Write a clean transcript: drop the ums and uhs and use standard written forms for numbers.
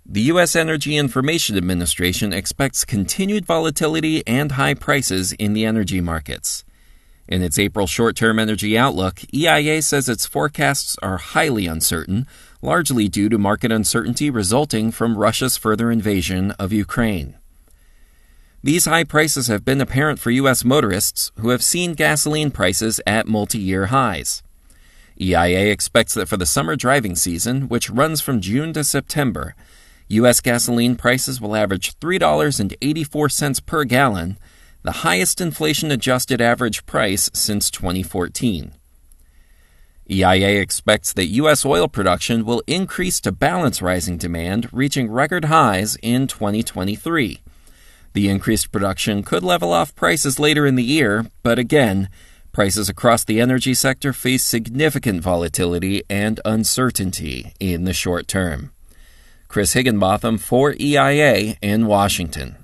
The U.S. Energy Information Administration expects continued volatility and high prices in the energy markets. In its April short-term energy outlook, EIA says its forecasts are highly uncertain, largely due to market uncertainty resulting from Russia's further invasion of Ukraine. These high prices have been apparent for U.S. motorists who have seen gasoline prices at multi-year highs. EIA expects that for the summer driving season, which runs from June to September, U.S. gasoline prices will average $3.84 per gallon, the highest inflation-adjusted average price since 2014. EIA expects that U.S. oil production will increase to balance rising demand, reaching record highs in 2023. The increased production could level off prices later in the year, but again, prices across the energy sector face significant volatility and uncertainty in the short term. Chris Higginbotham for EIA in Washington.